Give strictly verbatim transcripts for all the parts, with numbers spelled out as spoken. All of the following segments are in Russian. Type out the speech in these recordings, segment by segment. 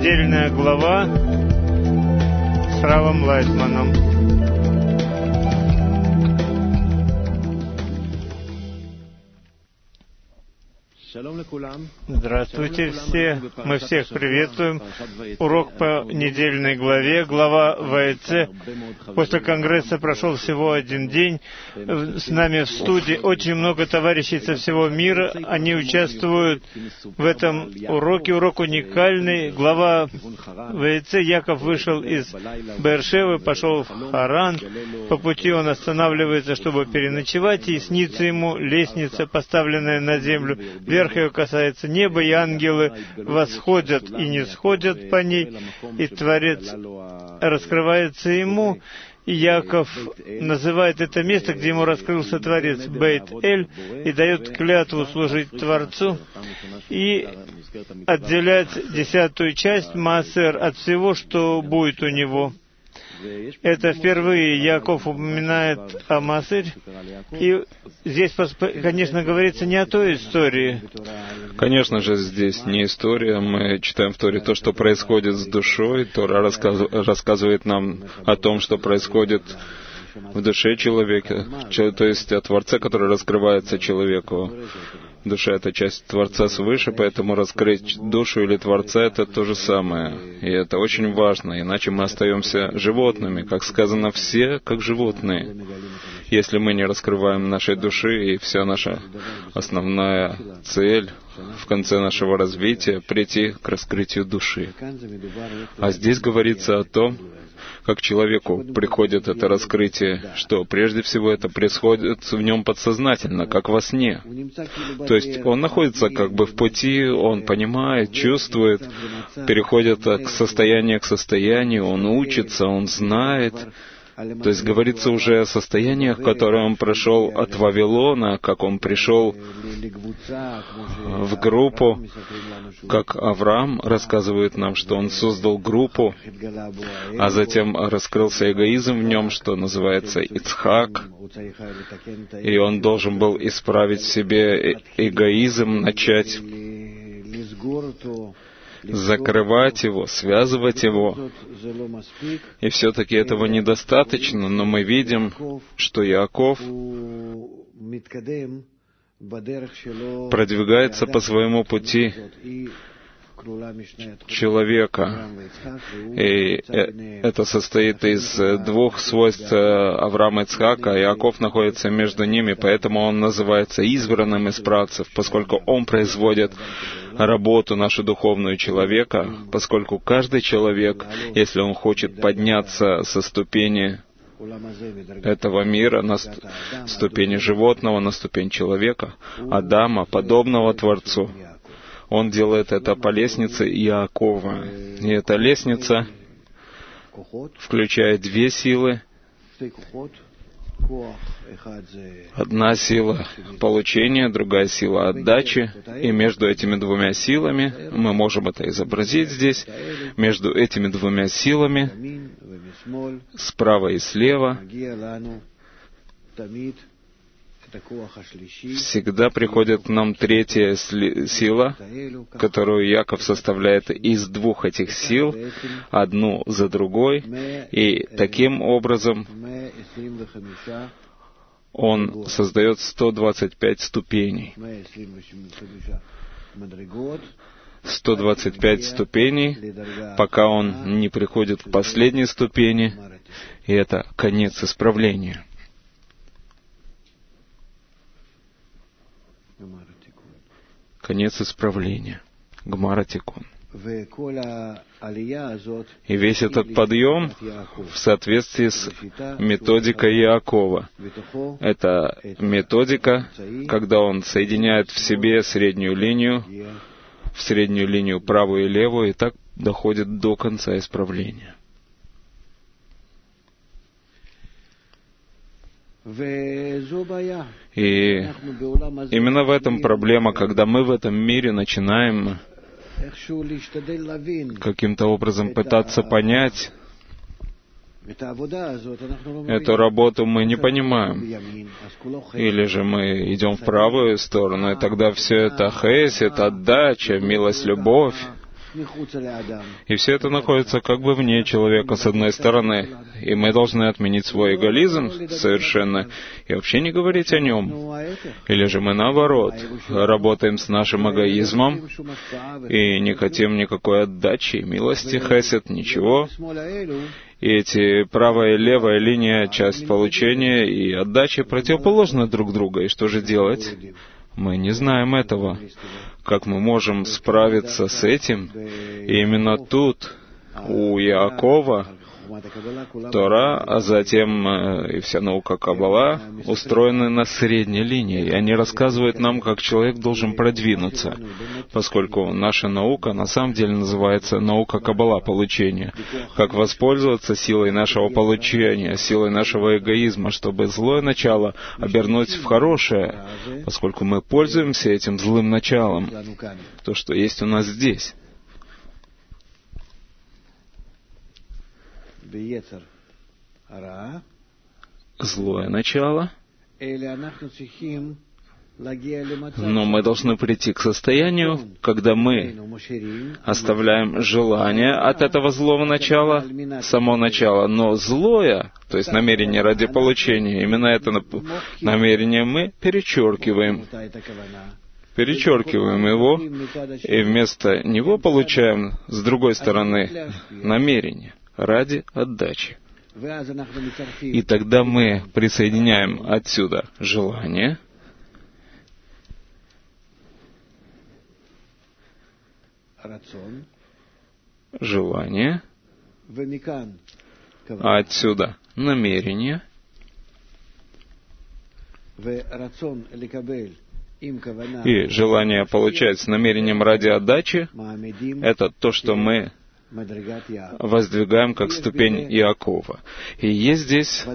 недельная глава с Равом Лайтманом. Здравствуйте все, мы всех приветствуем. Урок по недельной главе, глава Ваэцэ. После конгресса прошел всего один день. С нами в студии очень много товарищей со всего мира. Они участвуют в этом уроке. Урок уникальный. Глава Ваэцэ. Яков вышел из Беэр-Шевы, пошел в Харан. По пути он останавливается, чтобы переночевать, и снится ему лестница, поставленная на землю. Верх ее касается неба, и ангелы восходят и не сходят по ней, и Творец раскрывается ему. И Яков называет это место, где ему раскрылся Творец, Бейт-Эль, и дает клятву служить Творцу и отделять десятую часть Маасер от всего, что будет у него. Это впервые Яков упоминает о Маасере, и здесь, конечно, говорится не о той истории. Конечно же, здесь не история. Мы читаем в Торе то, что происходит с душой. Тора рассказ... рассказывает нам о том, что происходит в душе человека, то есть о Творце, который раскрывается человеку. Душа — это часть Творца свыше, поэтому раскрыть душу или Творца — это то же самое. И это очень важно, иначе мы остаемся животными. Как сказано, все как животные. Если мы не раскрываем нашей души, и вся наша основная цель в конце нашего развития — прийти к раскрытию души. А здесь говорится о том, как человеку приходит это раскрытие, что прежде всего это происходит в нем подсознательно, как во сне. То есть он находится как бы в пути, он понимает, чувствует, переходит к состоянию к состоянию, он учится, он знает. То есть говорится уже о состояниях, которые он прошел от Вавилона, как он пришел в группу, как Авраам рассказывает нам, что он создал группу, а затем раскрылся эгоизм в нем, что называется Ицхак, и он должен был исправить в себе эгоизм, начать закрывать его, связывать его. И все-таки этого недостаточно, но мы видим, что Иаков продвигается по своему пути человека. И это состоит из двух свойств Авраама и Ицхака. Иаков находится между ними, поэтому он называется избранным из працев, поскольку он производит работу нашу духовную человека, поскольку каждый человек, если он хочет подняться со ступени этого мира на ступени животного, на ступень человека, Адама, подобного Творцу, он делает это по лестнице Иакова. И эта лестница включает две силы. Одна сила получения, другая сила отдачи. И между этими двумя силами, мы можем это изобразить здесь, между этими двумя силами, справа и слева, всегда приходит к нам третья сила, которую Яков составляет из двух этих сил, одну за другой, и таким образом он создает сто двадцать пять ступеней. сто двадцать пять ступеней, пока он не приходит к последней ступени, и это конец исправления. Конец исправления. Гмара Тикун. И весь этот подъем в соответствии с методикой Иакова. Это методика, когда он соединяет в себе среднюю линию, в среднюю линию правую и левую, и так доходит до конца исправления. И именно в этом проблема, когда мы в этом мире начинаем каким-то образом пытаться понять эту работу, мы не понимаем. Или же мы идем в правую сторону, и тогда все это хесед, отдача, милость, любовь. И все это находится как бы вне человека, с одной стороны. И мы должны отменить свой эгоизм совершенно и вообще не говорить о нем. Или же мы, наоборот, работаем с нашим эгоизмом и не хотим никакой отдачи, милости, хесед, ничего. И эти правая и левая линия, часть получения и отдачи противоположны друг другу. И что же делать? Мы не знаем этого. Как мы можем справиться с этим? И именно тут, у Иакова, Тора, а затем и вся наука Каббала устроены на средней линии. И они рассказывают нам, как человек должен продвинуться, поскольку наша наука на самом деле называется наука Каббала, получения. Как воспользоваться силой нашего получения, силой нашего эгоизма, чтобы злое начало обернуть в хорошее, поскольку мы пользуемся этим злым началом, то, что есть у нас здесь. Злое начало. Но мы должны прийти к состоянию, когда мы оставляем желание от этого злого начала, само начало, но злое, то есть намерение ради получения, именно это намерение мы перечеркиваем. Перечеркиваем его, и вместо него получаем, с другой стороны, намерение ради отдачи. И тогда мы присоединяем отсюда желание, желание, а отсюда намерение, и желание получать с намерением ради отдачи — это то, что мы воздвигаем как ступень Иакова. И есть здесь,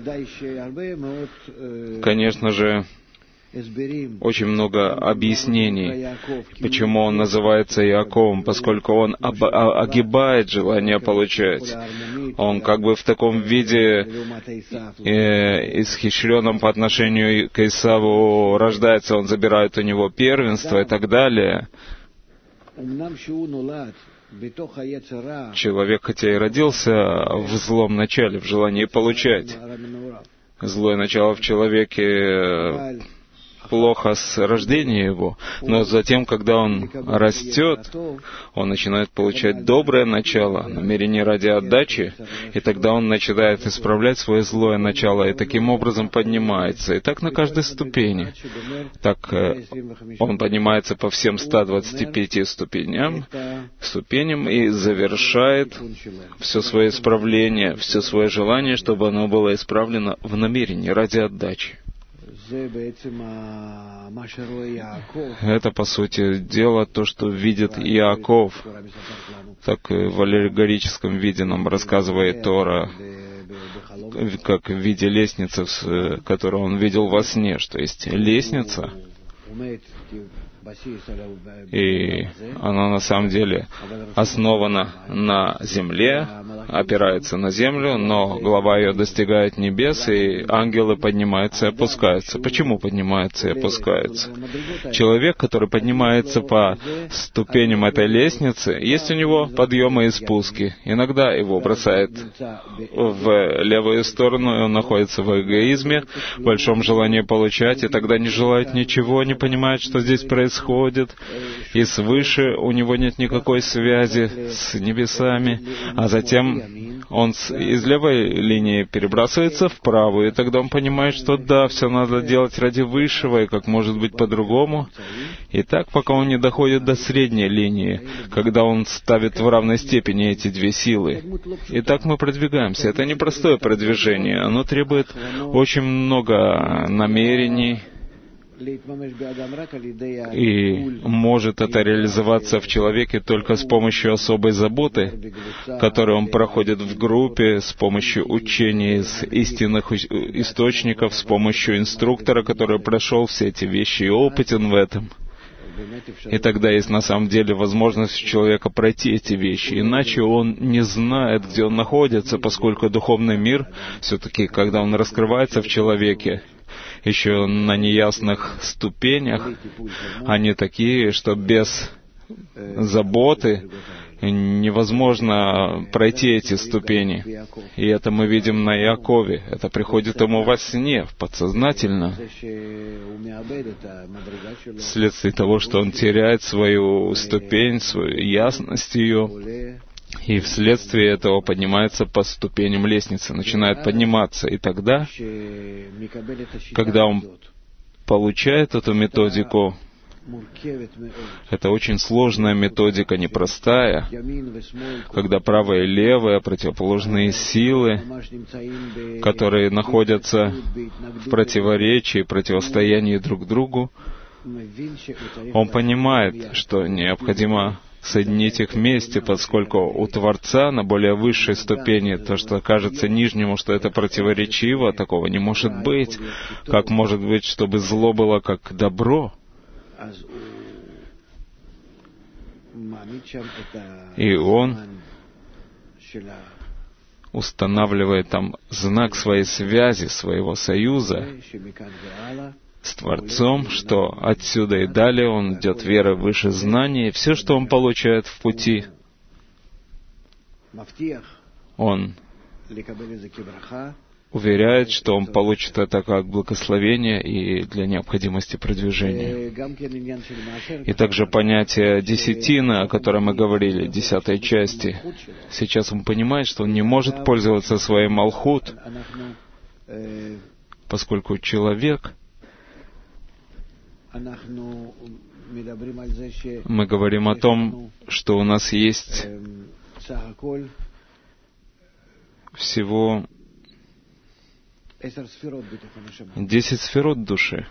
конечно же, очень много объяснений, почему он называется Иаковом, поскольку он об- огибает желание получать. Он как бы в таком виде э, исхищренном по отношению к Исаву рождается, он забирает у него первенство и так далее. Человек, хотя и родился в злом начале, в желании получать. Злое начало в человеке плохо с рождения его, но затем, когда он растет, он начинает получать доброе начало, намерение ради отдачи, и тогда он начинает исправлять свое злое начало, и таким образом поднимается. И так на каждой ступени. Так он поднимается по всем ста двадцати пяти ступеням, ступеням и завершает все свое исправление, все свое желание, чтобы оно было исправлено в намерении ради отдачи. Это, по сути дела, то, что видит Иаков. Так в аллегорическом виде нам рассказывает Тора, как в виде лестницы, которую он видел во сне, что есть лестница, и она на самом деле основана на земле, опирается на землю, но глава ее достигает небес, и ангелы поднимаются и опускаются. Почему поднимаются и опускаются? Человек, который поднимается по ступеням этой лестницы, есть у него подъемы и спуски. Иногда его бросает в левую сторону, и он находится в эгоизме, в большом желании получать, и тогда не желает ничего, не понимает, что здесь происходит, и свыше у него нет никакой связи с небесами, а затем он из левой линии перебрасывается в правую, и тогда он понимает, что да, все надо делать ради высшего, и как может быть по-другому. И так, пока он не доходит до средней линии, когда он ставит в равной степени эти две силы. И так мы продвигаемся. Это непростое продвижение, оно требует очень много намерений, и может это реализоваться в человеке только с помощью особой заботы, которую он проходит в группе, с помощью учения из истинных источников, с помощью инструктора, который прошел все эти вещи и опытен в этом. И тогда есть на самом деле возможность у человека пройти эти вещи. Иначе он не знает, где он находится, поскольку духовный мир, все-таки, когда он раскрывается в человеке, еще на неясных ступенях, они такие, что без заботы невозможно пройти эти ступени. И это мы видим на Иакове. Это приходит ему во сне, подсознательно, вследствие того, что он теряет свою ступень, свою ясность ее, и вследствие этого поднимается по ступеням лестницы, начинает подниматься. И тогда, когда он получает эту методику, это очень сложная методика, непростая, когда правая и левая, противоположные силы, которые находятся в противоречии, противостоянии друг другу, он понимает, что необходимо соединить их вместе, поскольку у Творца на более высшей ступени то, что кажется нижнему, что это противоречиво, такого не может быть. Как может быть, чтобы зло было как добро? И он устанавливает там знак своей связи, своего союза с Творцом, что отсюда и далее он идет верой выше знания, и все, что он получает в пути, он уверяет, что он получит это как благословение и для необходимости продвижения. И также понятие десятины, о котором мы говорили, десятой части. Сейчас он понимает, что он не может пользоваться своим малхут, поскольку человек... Мы говорим о том, что у нас есть всего десять сферот души.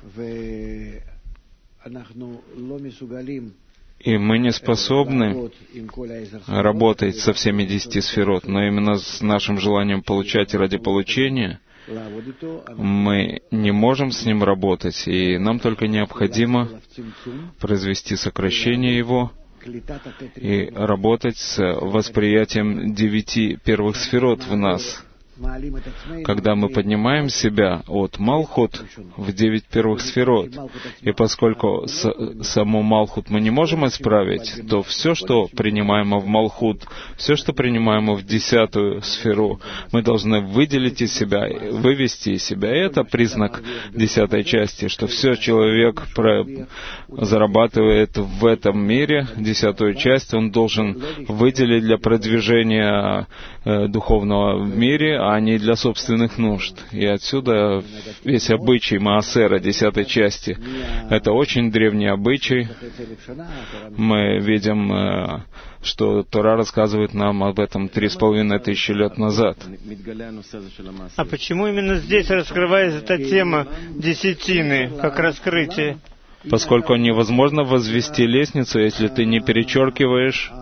И мы не способны работать со всеми десяти сферот, но именно с нашим желанием получать ради получения мы не можем с ним работать, и нам только необходимо произвести сокращение его и работать с восприятием девяти первых сферот в нас. Когда мы поднимаем себя от Малхут в девять первых сферот, и поскольку с, саму Малхут мы не можем исправить, то все, что принимаемо в Малхут, все, что принимаемо в десятую сферу, мы должны выделить из себя, вывести из себя. И это признак десятой части, что все человек про... зарабатывает в этом мире, десятую часть он должен выделить для продвижения э, духовного в мире, а не для собственных нужд. И отсюда весь обычай Маасера, десятой части. Это очень древний обычай. Мы видим, что Тора рассказывает нам об этом три с половиной тысячи лет назад. А почему именно здесь раскрывается эта тема десятины, как раскрытие? Поскольку невозможно возвести лестницу, если ты не перечеркиваешь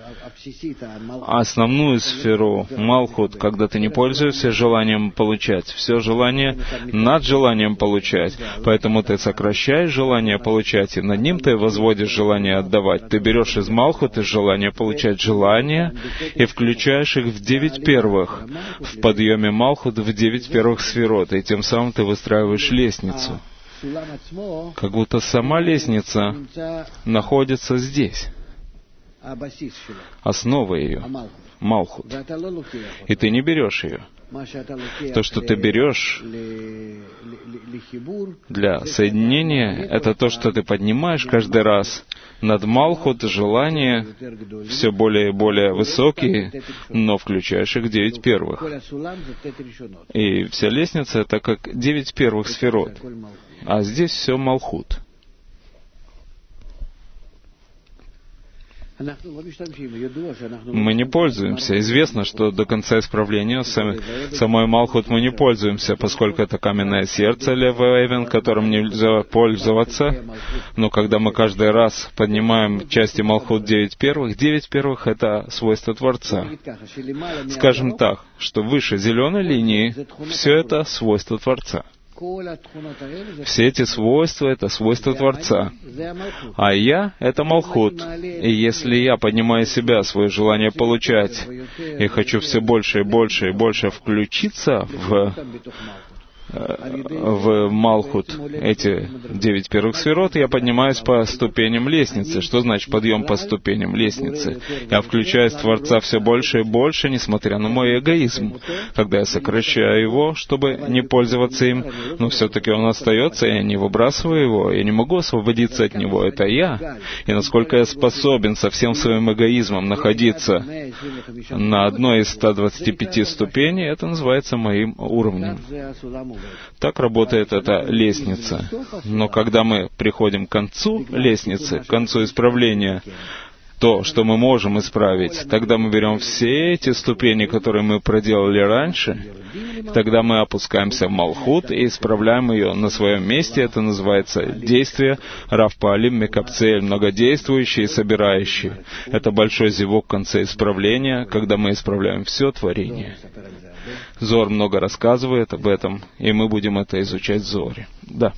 основную сферу, Малхут, когда ты не пользуешься желанием получать. Все желание над желанием получать. Поэтому ты сокращаешь желание получать, и над ним ты возводишь желание отдавать. Ты берешь из Малхут, из желания получать желания, и включаешь их в девять первых, в подъеме Малхут в девять первых сферот, и тем самым ты выстраиваешь лестницу. Как будто сама лестница находится здесь. Основа ее — Малхут. И ты не берешь ее. То, что ты берешь для соединения, это то, что ты поднимаешь каждый раз над Малхут, желания все более и более высокие, но включаешь их девять первых. И вся лестница — это как девять первых сферот. А здесь все Малхут. Мы не пользуемся. Известно, что до конца исправления самой Малхут мы не пользуемся, поскольку это каменное сердце, левый эвен, которым нельзя пользоваться. Но когда мы каждый раз поднимаем части Малхут девять первых, девять первых — это свойство Творца. Скажем так, что выше зеленой линии все это свойство Творца. Все эти свойства — это свойства Творца. А я — это Малхут. И если я поднимаю себя, свое желание получать, и хочу все больше и больше и больше включиться в в Малхут эти девять первых сферот, я поднимаюсь по ступеням лестницы. Что значит подъем по ступеням лестницы? Я включаюсь в Творца все больше и больше, несмотря на мой эгоизм. Когда я сокращаю его, чтобы не пользоваться им, но все-таки он остается, я не выбрасываю его, я не могу освободиться от него, это я. И насколько я способен со всем своим эгоизмом находиться на одной из ста двадцати пяти ступеней, это называется моим уровнем. Так работает эта лестница. Но когда мы приходим к концу лестницы, к концу исправления, то, что мы можем исправить, тогда мы берем все эти ступени, которые мы проделали раньше, и тогда мы опускаемся в Малхут и исправляем ее на своем месте. Это называется действие Рав Паалим Мекапцель, многодействующий и собирающий. Это большой зевок в конце исправления, когда мы исправляем все творение. Зор много рассказывает об этом, и мы будем это изучать в Зоре. Да.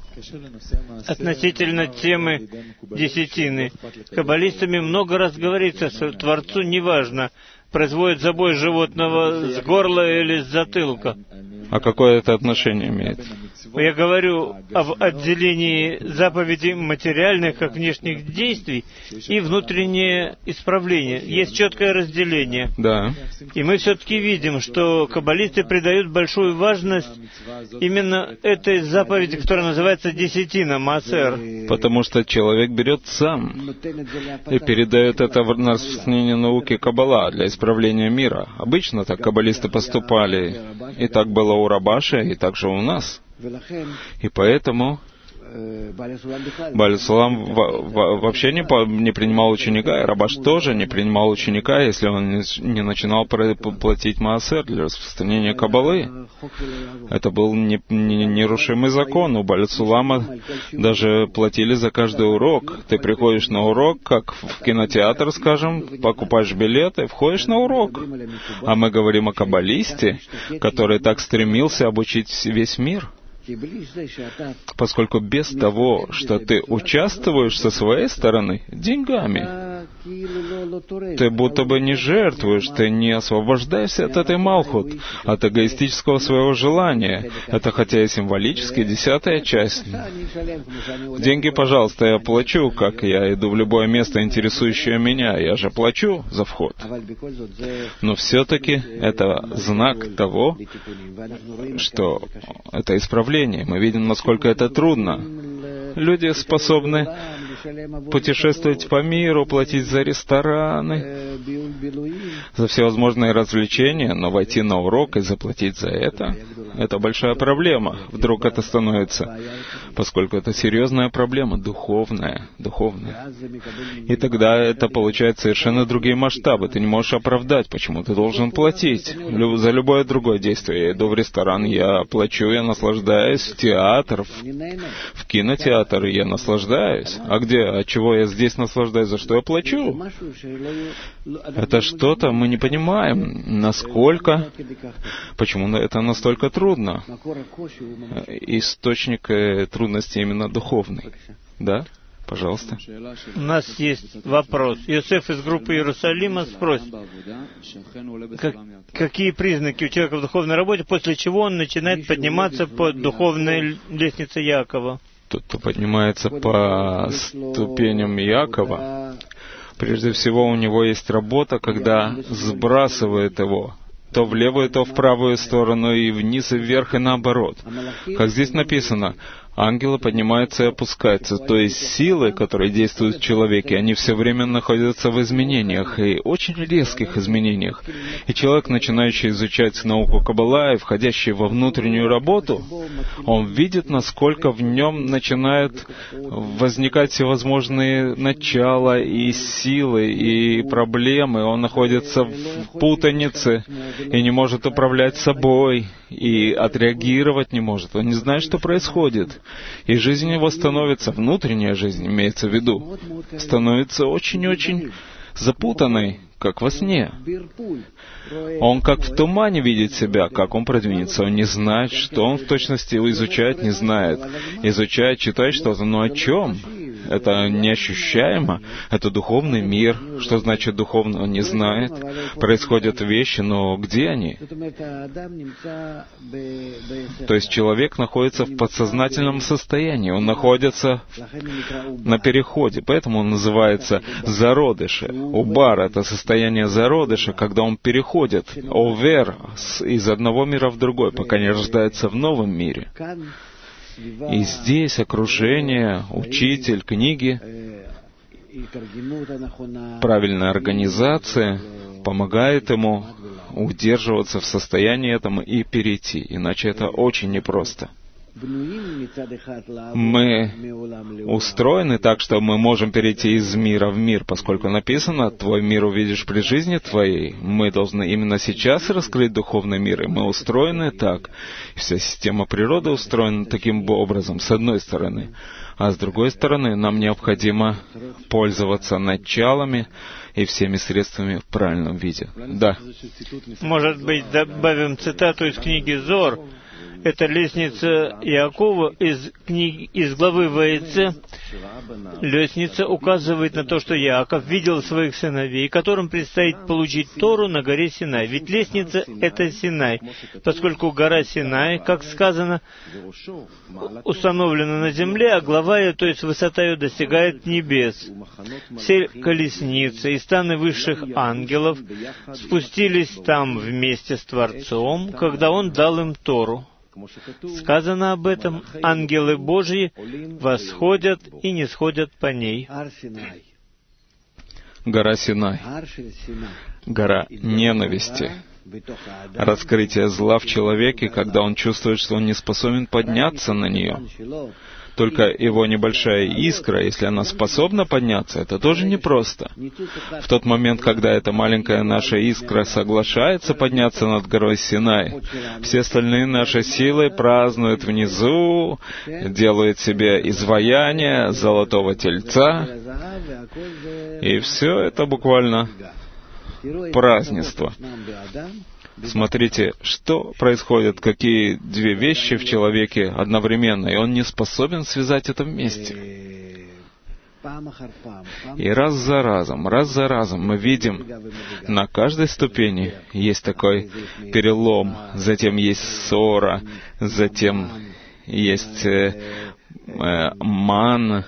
Относительно темы десятины. Каббалистами много раз говорится, что Творцу неважно, производит забой животного с горла или с затылка. А какое это отношение имеет? Я говорю об отделении заповедей материальных, как внешних действий, и внутреннее исправление. Есть четкое разделение. Да. И мы все-таки видим, что каббалисты придают большую важность именно этой заповеди, которая называется десятина, маасер. Потому что человек берет сам и передает это в распространение науки Каббала для исправления мира. Обычно так каббалисты поступали, и так было у Рабаша, и также у нас. И поэтому Бааль Салам вообще не, по, не принимал ученика, и Рабаш тоже не принимал ученика, если он не, не начинал платить маасер для распространения Каббалы. Это был не, не, нерушимый закон. У Бааль Салама даже платили за каждый урок. Ты приходишь на урок, как в кинотеатр, скажем, покупаешь билеты, входишь на урок. А мы говорим о каббалисте, который так стремился обучить весь мир. Поскольку без того, что ты участвуешь со своей стороны деньгами, ты будто бы не жертвуешь, ты не освобождаешься от этой Малхут, от эгоистического своего желания. Это хотя и символически десятая часть. Деньги, пожалуйста, я плачу, как я иду в любое место, интересующее меня, я же плачу за вход. Но все-таки это знак того, что это исправление. Мы видим, насколько это трудно. Люди способны путешествовать по миру, платить за рестораны, за всевозможные развлечения, но войти на урок и заплатить за это — это большая проблема. Вдруг это становится, поскольку это серьезная проблема, духовная, духовная. И тогда это получает совершенно другие масштабы. Ты не можешь оправдать, почему ты должен платить за любое другое действие. Я иду в ресторан, я плачу, я наслаждаюсь, в театр, в, в кинотеатр, я наслаждаюсь. А где? От чего я здесь наслаждаюсь? За что я плачу? Это что-то мы не понимаем, насколько, почему это настолько трудно. Источник трудности именно духовный. Да? Пожалуйста. У нас есть вопрос. Йосеф из группы Иерусалима спросит, как, какие признаки у человека в духовной работе, после чего он начинает подниматься по духовной лестнице Якова? Тот, кто поднимается по ступеням Якова, прежде всего у него есть работа, когда сбрасывает его то в левую, то в правую сторону, и вниз, и вверх, и наоборот. Как здесь написано, ангелы поднимаются и опускаются, то есть силы, которые действуют в человеке, они все время находятся в изменениях, и очень резких изменениях. И человек, начинающий изучать науку Каббала и входящий во внутреннюю работу, он видит, насколько в нем начинают возникать всевозможные начала и силы, и проблемы. Он находится в путанице и не может управлять собой, и отреагировать не может. Он не знает, что происходит. И жизнь его становится, внутренняя жизнь, имеется в виду, становится очень-очень запутанной, как во сне. Он как в тумане видит себя, как он продвинется. Он не знает, что он в точности изучает, не знает. Изучает, читает что-то, но о чем? Это неощущаемо. Это духовный мир. Что значит духовный? Он не знает. Происходят вещи, но где они? То есть человек находится в подсознательном состоянии. Он находится на переходе. Поэтому он называется зародыше. Убар — это состояние зародыша, когда он переходит, овер, из одного мира в другой, пока не рождается в новом мире. И здесь окружение, учитель, книги, правильная организация помогает ему удерживаться в состоянии этом и перейти. Иначе это очень непросто. Мы устроены так, что мы можем перейти из мира в мир, поскольку написано «Твой мир увидишь при жизни твоей». Мы должны именно сейчас раскрыть духовный мир, и мы устроены так. Вся система природы устроена таким образом, с одной стороны. А с другой стороны, нам необходимо пользоваться началами и всеми средствами в правильном виде. Да. Может быть, добавим цитату из книги Зор. Это лестница Иакова из книги, из главы Ваэцэ. Лестница указывает на то, что Иаков видел своих сыновей, которым предстоит получить Тору на горе Синай. Ведь лестница — это Синай, поскольку гора Синай, как сказано, установлена на земле, а глава ее, то есть высота ее, достигает небес. Все колесницы и станы высших ангелов спустились там вместе с Творцом, когда Он дал им Тору. Сказано об этом: ангелы Божьи восходят и не сходят по ней. Гора Синай. Гора ненависти. Раскрытие зла в человеке, когда он чувствует, что он не способен подняться на нее. Только его небольшая искра, если она способна подняться, это тоже непросто. В тот момент, когда эта маленькая наша искра соглашается подняться над горой Синай, все остальные наши силы празднуют внизу, делают себе изваяние золотого тельца, и все это буквально празднество. Смотрите, что происходит, какие две вещи в человеке одновременно, и он не способен связать это вместе. И раз за разом, раз за разом мы видим, на каждой ступени есть такой перелом, затем есть ссора, затем есть э, э, ман,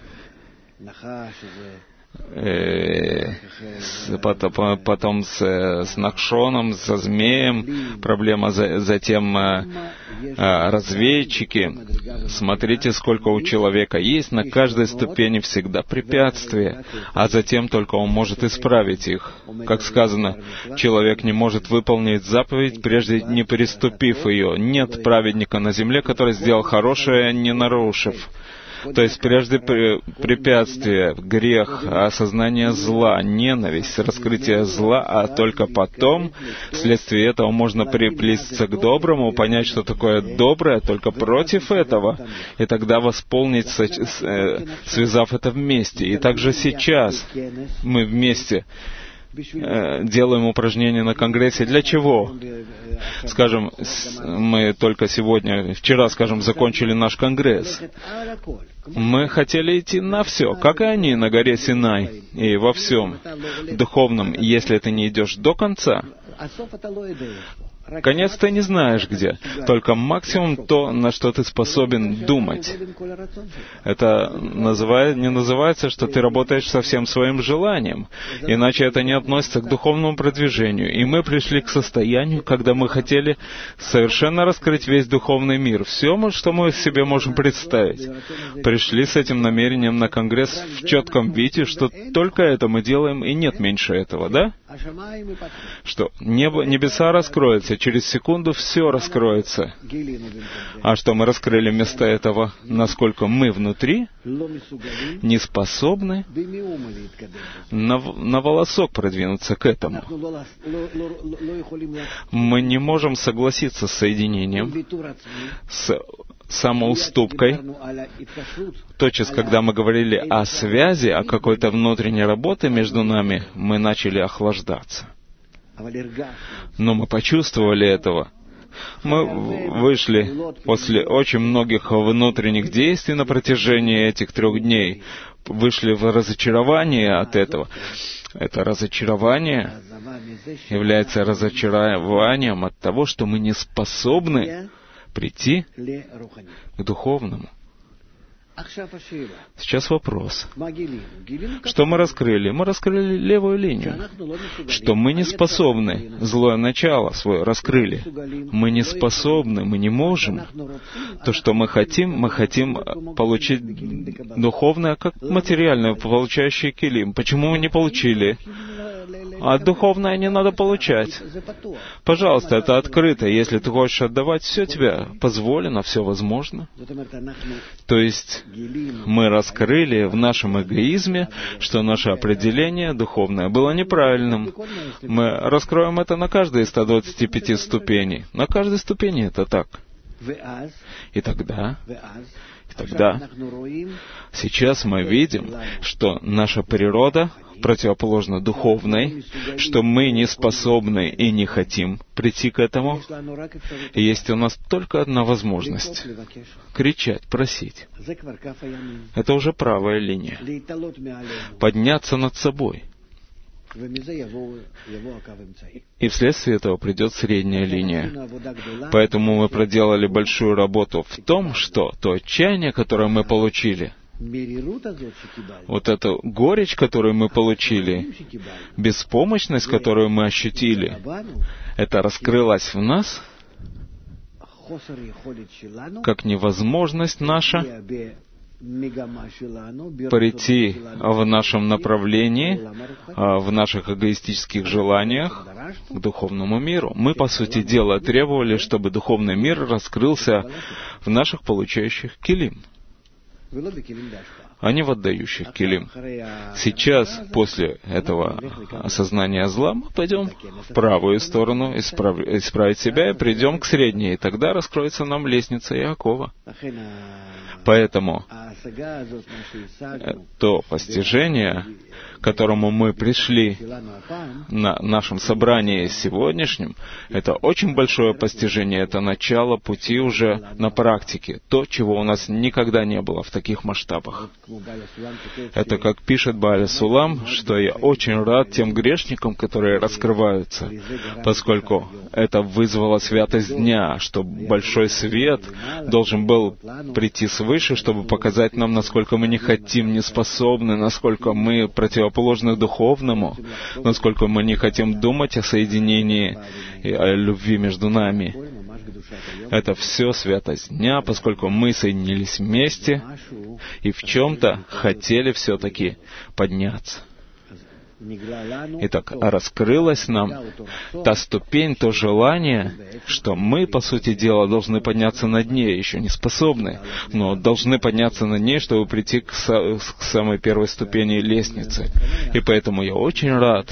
Э, с, потом, потом с, с Нахшоном, со змеем проблема, за, затем э, э, разведчики. Смотрите, сколько у человека есть, на каждой ступени всегда препятствия, а затем только он может исправить их. Как сказано, человек не может выполнить заповедь, прежде не переступив ее. Нет праведника на земле, который сделал хорошее, не нарушив. То есть прежде препятствие, грех, осознание зла, ненависть, раскрытие зла, а только потом, вследствие этого, можно приблизиться к доброму, понять, что такое доброе, только против этого, и тогда восполнить, связав это вместе. И также сейчас мы вместе делаем упражнения на Конгрессе. Для чего? Скажем, мы только сегодня, вчера, скажем, закончили наш Конгресс. Мы хотели идти на все, как и они на горе Синай, и во всем духовном. Если ты не идешь до конца, конец ты не знаешь где, только максимум то, на что ты способен думать. Это называет, не называется, что ты работаешь со всем своим желанием, иначе это не относится к духовному продвижению. И мы пришли к состоянию, когда мы хотели совершенно раскрыть весь духовный мир, все, что мы себе можем представить. Пришли с этим намерением на Конгресс в четком виде, что только это мы делаем, и нет меньше этого, да? Что небо, небеса раскроются, через секунду все раскроется. А что мы раскрыли вместо этого? Насколько мы внутри не способны на, на волосок продвинуться к этому. Мы не можем согласиться с соединением, с самоуступкой. Тотчас, когда мы говорили о связи, о какой-то внутренней работе между нами, мы начали охлаждаться. Но мы почувствовали этого. Мы вышли после очень многих внутренних действий на протяжении этих трех дней, вышли в разочарование от этого. Это разочарование является разочарованием от того, что мы не способны прийти к духовному. Сейчас вопрос. Что мы раскрыли? Мы раскрыли левую линию. Что мы не способны. Злое начало свое раскрыли. Мы не способны, мы не можем. То, что мы хотим, мы хотим получить духовное, как материальное, получающее килим. Почему мы не получили? А духовное не надо получать. Пожалуйста, это открыто. Если ты хочешь отдавать, все тебе позволено, все возможно. То есть мы раскрыли в нашем эгоизме, что наше определение духовное было неправильным. Мы раскроем это на каждой из ста двадцати пяти ступеней. На каждой ступени это так. И тогда... И тогда сейчас мы видим, что наша природа противоположна духовной, что мы не способны и не хотим прийти к этому. И есть у нас только одна возможность — кричать, просить. Это уже правая линия. Подняться над собой. И вследствие этого придет средняя линия. Поэтому мы проделали большую работу в том, что то отчаяние, которое мы получили, вот эту горечь, которую мы получили, беспомощность, которую мы ощутили, это раскрылось в нас как невозможность наша прийти в нашем направлении, в наших эгоистических желаниях к духовному миру. Мы, по сути дела, требовали, чтобы духовный мир раскрылся в наших получающих килим, а не в отдающих килим. Сейчас, после этого осознания зла, мы пойдем в правую сторону, исправ... исправить себя и придем к средней, и тогда раскроется нам лестница Иакова. Поэтому то постижение, к которому мы пришли на нашем собрании сегодняшнем, это очень большое постижение, это начало пути уже на практике, то, чего у нас никогда не было в таких масштабах. Это, как пишет Бааля Сулам, что я очень рад тем грешникам, которые раскрываются, поскольку это вызвало святость дня, что большой свет должен был прийти свыше, чтобы показать нам, насколько мы не хотим, не способны, насколько мы противоположны духовному, насколько мы не хотим думать о соединении и о любви между нами. Это все святость дня, поскольку мы соединились вместе и в чем-то хотели все-таки подняться. Итак, раскрылась нам та ступень, то желание, что мы, по сути дела, должны подняться над ней, еще не способны, но должны подняться над ней, чтобы прийти к, са- к самой первой ступени лестницы. И поэтому я очень рад,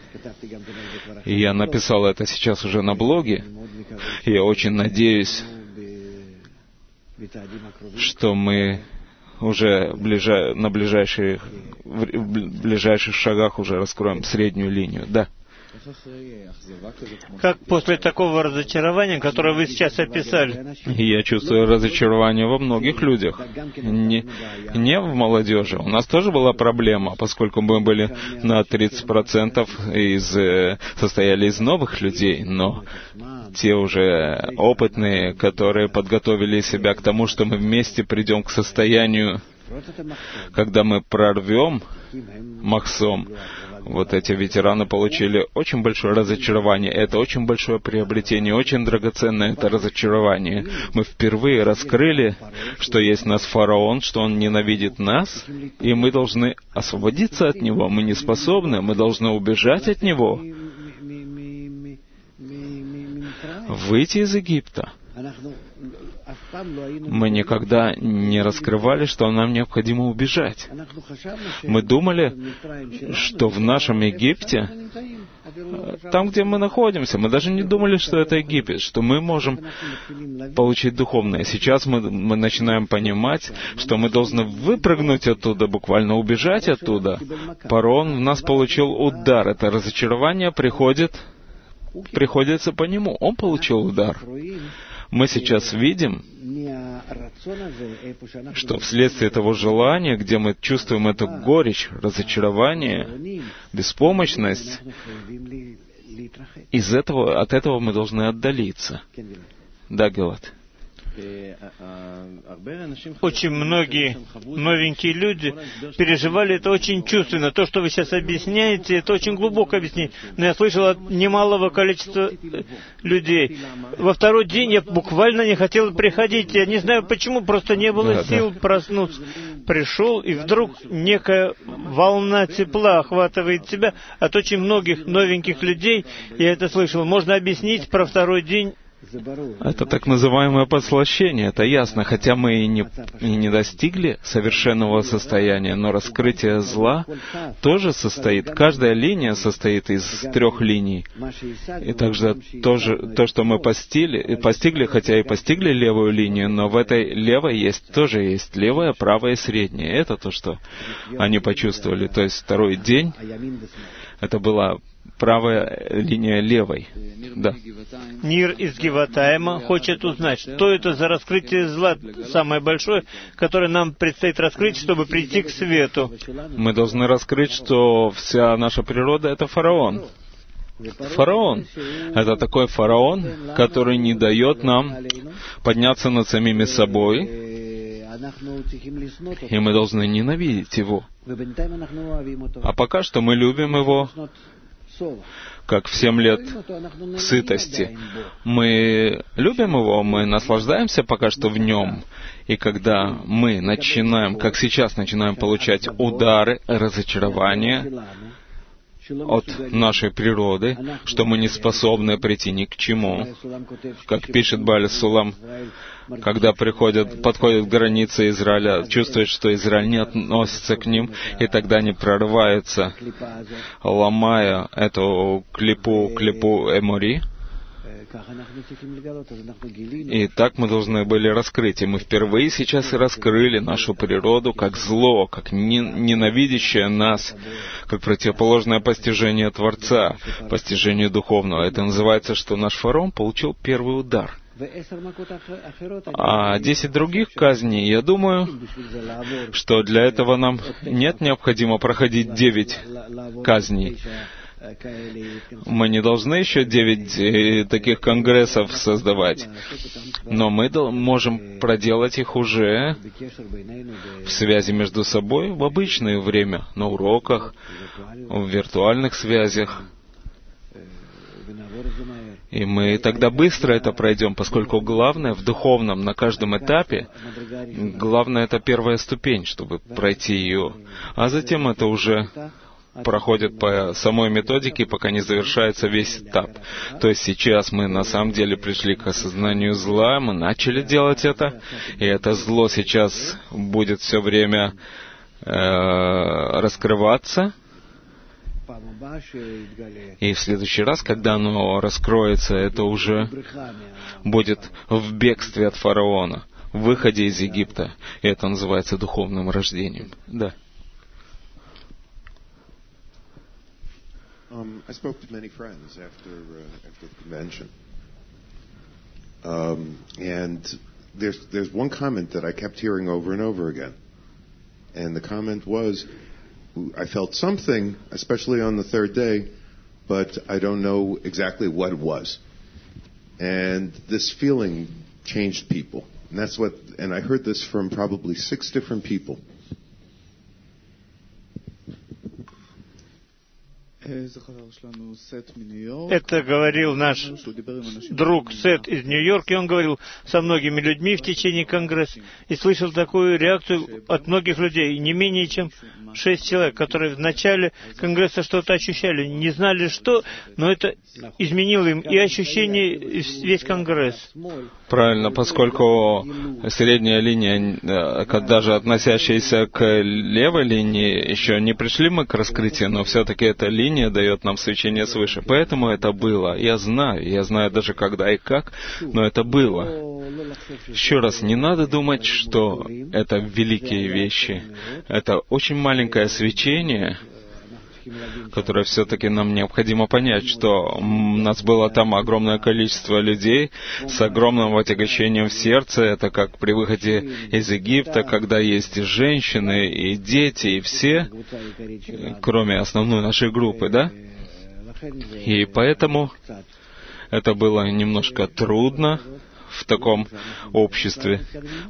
и я написал это сейчас уже на блоге, и я очень надеюсь, что мы уже ближа... на ближайших... в ближайших шагах уже раскроем среднюю линию. Да. Как после такого разочарования, которое вы сейчас описали? Я чувствую разочарование во многих людях. Не, не в молодежи. У нас тоже была проблема, поскольку мы были на тридцать процентов из, состояли из новых людей, но те уже опытные, которые подготовили себя к тому, что мы вместе придем к состоянию, когда мы прорвем махсом. Вот эти ветераны получили очень большое разочарование. Это очень большое приобретение, очень драгоценное это разочарование. Мы впервые раскрыли, что есть нас фараон, что он ненавидит нас, и мы должны освободиться от него. Мы не способны, мы должны убежать от него, выйти из Египта. Мы никогда не раскрывали, что нам необходимо убежать. Мы думали, что в нашем Египте, там, где мы находимся, мы даже не думали, что это Египет, что мы можем получить духовное. Сейчас мы, мы начинаем понимать, что мы должны выпрыгнуть оттуда, буквально убежать оттуда. Фараон в нас получил удар. Это разочарование приходит приходится по нему. Он получил удар. Мы сейчас видим, что вследствие того желания, где мы чувствуем эту горечь, разочарование, беспомощность, из этого, от этого мы должны отдалиться. Да, Гелат? Очень многие новенькие люди переживали это очень чувственно. То, что вы сейчас объясняете, это очень глубокое объяснение. Но я слышал от немалого количества людей. Во второй день я буквально не хотел приходить. Я не знаю почему, просто не было да, сил да. проснуться. Пришел, и вдруг некая волна тепла охватывает тебя от очень многих новеньких людей. Я это слышал. Можно объяснить про второй день? Это так называемое подслащение, это ясно, хотя мы и не, и не достигли совершенного состояния, но раскрытие зла тоже состоит, каждая линия состоит из трех линий. И также тоже, то, что мы постигли, постигли, хотя и постигли левую линию, но в этой левой есть тоже есть левая, правая и средняя. Это то, что они почувствовали. То есть второй день, это была правая линия левой. Да. Нир из Гиватаима хочет узнать, что это за раскрытие зла, самое большое, которое нам предстоит раскрыть, чтобы прийти к свету. Мы должны раскрыть, что вся наша природа — это фараон. Фараон. Это такой фараон, который не дает нам подняться над самими собой, и мы должны ненавидеть его. А пока что мы любим его, как в семь лет сытости. Мы любим его, мы наслаждаемся пока что в нем. И когда мы начинаем, как сейчас, начинаем получать удары, разочарования от нашей природы, что мы не способны прийти ни к чему. Как пишет Бааль Сулам, когда приходят, подходят границы Израиля, чувствуют, что Израиль не относится к ним, и тогда они прорываются, ломая эту клипу, клипу Эмори. И так мы должны были раскрыть. И мы впервые сейчас и раскрыли нашу природу как зло, как ненавидящее нас, как противоположное постижение Творца, постижение духовного. Это называется, что наш фараон получил первый удар. А десять других казней, я думаю, что для этого нам нет необходимо проходить девять казней. Мы не должны еще девять таких конгрессов создавать, но мы можем проделать их уже в связи между собой в обычное время, на уроках, в виртуальных связях. И мы тогда быстро это пройдем, поскольку главное в духовном, на каждом этапе, главное это первая ступень, чтобы пройти ее, а затем это уже проходит по самой методике, пока не завершается весь этап. То есть сейчас мы на самом деле пришли к осознанию зла, мы начали делать это, и это зло сейчас будет все время э, раскрываться. И в следующий раз, когда оно раскроется, это уже будет в бегстве от фараона, в выходе из Египта. И это называется духовным рождением. Да. Um, I spoke to many friends after uh, after the convention, um, and there's there's one comment that I kept hearing over and over again, and the comment was, I felt something, especially on the third day, but I don't know exactly what it was, and this feeling changed people, and that's what, and I heard this from probably six different people. Это говорил наш друг Сет из Нью-Йорка, и он говорил со многими людьми в течение конгресса, и слышал такую реакцию от многих людей, не менее чем шесть человек, которые в начале конгресса что-то ощущали, не знали что, но это изменило им и ощущение, и весь конгресс. Правильно, поскольку средняя линия, даже относящаяся к левой линии, еще не пришли мы к раскрытию, но все-таки эта линия дает нам свечение свыше. Поэтому это было. Я знаю, я знаю даже когда и как, но это было. Еще раз, не надо думать, что это великие вещи. Это очень маленькое свечение, которое все-таки нам необходимо понять, что у нас было там огромное количество людей с огромным отягощением в сердце. Это как при выходе из Египта, когда есть и женщины, и дети, и все, кроме основной нашей группы, да? И поэтому это было немножко трудно в таком обществе.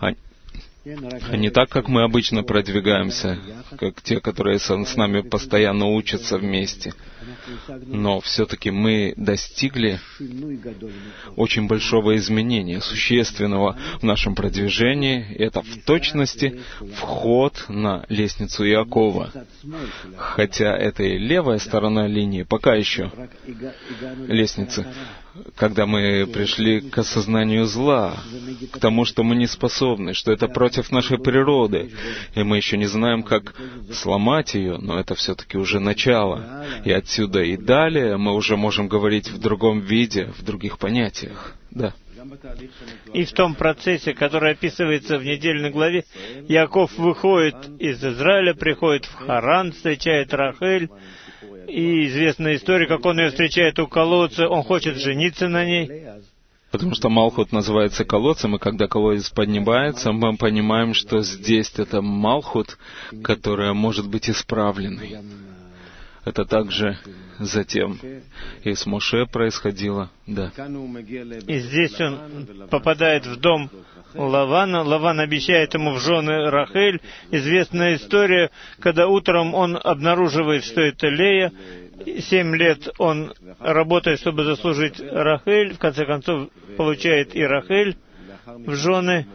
А не так, как мы обычно продвигаемся, как те, которые с нами постоянно учатся вместе. Но все-таки мы достигли очень большого изменения, существенного в нашем продвижении. Это в точности вход на лестницу Иакова. Хотя это и левая сторона линии, пока еще лестницы. Когда мы пришли к осознанию зла, к тому, что мы не способны, что это против нашей природы, и мы еще не знаем, как сломать ее, но это все-таки уже начало. И отсюда и далее мы уже можем говорить в другом виде, в других понятиях. Да. И в том процессе, который описывается в недельной главе, Иаков выходит из Израиля, приходит в Харан, встречает Рахель. И известная история, как он ее встречает у колодца, он хочет жениться на ней. Потому что Малхут называется колодцем, и когда колодец поднимается, мы понимаем, что здесь это Малхут, которая может быть исправленной. Это также затем и с Моше происходило, да. И здесь он попадает в дом Лавана. Лаван обещает ему в жены Рахель. Известная история, когда утром он обнаруживает, что это Лея. Семь лет он работает, чтобы заслужить Рахель. В конце концов, получает и Рахель в жены.